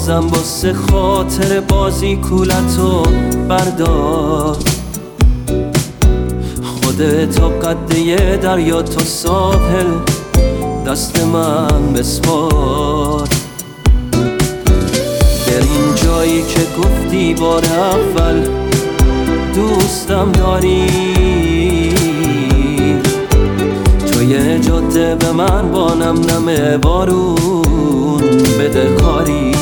بازم واسه خاطر بازی کولتو بردار. خودتو قد یه دریا تو ساحل دست من بسپار. در این جایی که گفتی بار اول دوستم داری، توی جاده به من با نم نم بارون بده کاری.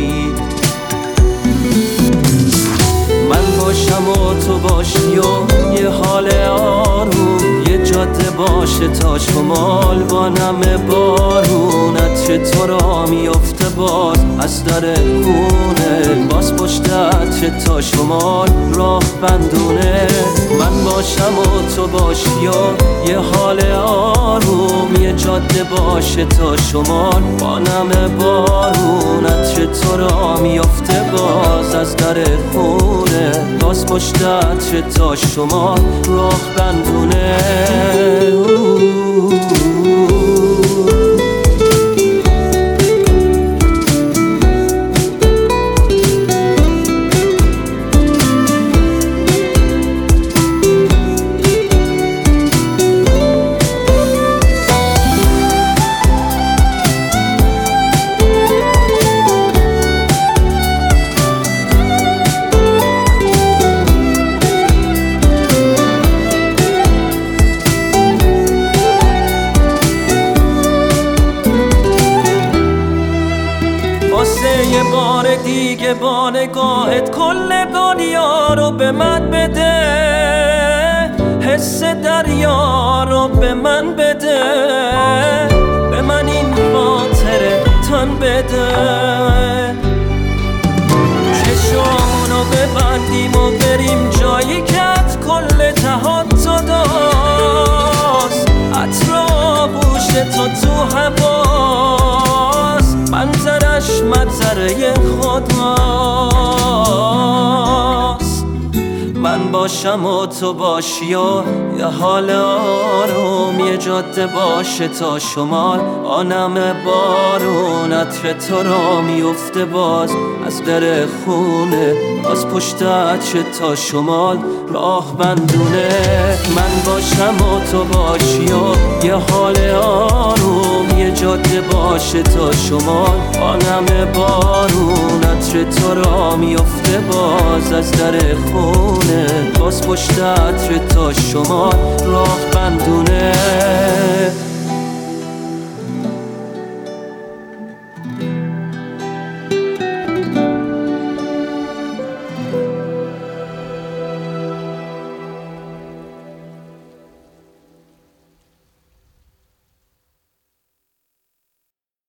من باشم و تو باشی و یه حال آروم، یه جاده باشه تا شمال با نم بارون. عطر تو را میفته باز از در خونه، باز پشت عطر تا شمال راه بندونه. من باشم و تو باشی و یه حال آروم، یه جاده باشه تا شمال با نم بارون. عطر تو را میفته باز از در خونه، باز پشت عطر تا شمال راه بندونه. یه بار دیگه با نگاهت کل دنیا رو به من بده، حس دریا رو به من بده، به من این خاطره تن بده. چشمانو ببندیم و بریم جایی که کل جهان تو داست. عطر آغوش تو هواست، منظرش منظره خداست. من باشم و تو باشی و یه حال آروم، یه جاده باشه تا شمال آنم بارون. عطر تو را میفته باز از در خونه، باز پشت عطر تا شمال راه بندونه. من باشم و تو باشی و یه حال آروم، یه جاده باشه تا شمال آنم بارون. عطر تو را میفته باز از در خونه، باز پشت عطر تا شمال راه بندونه.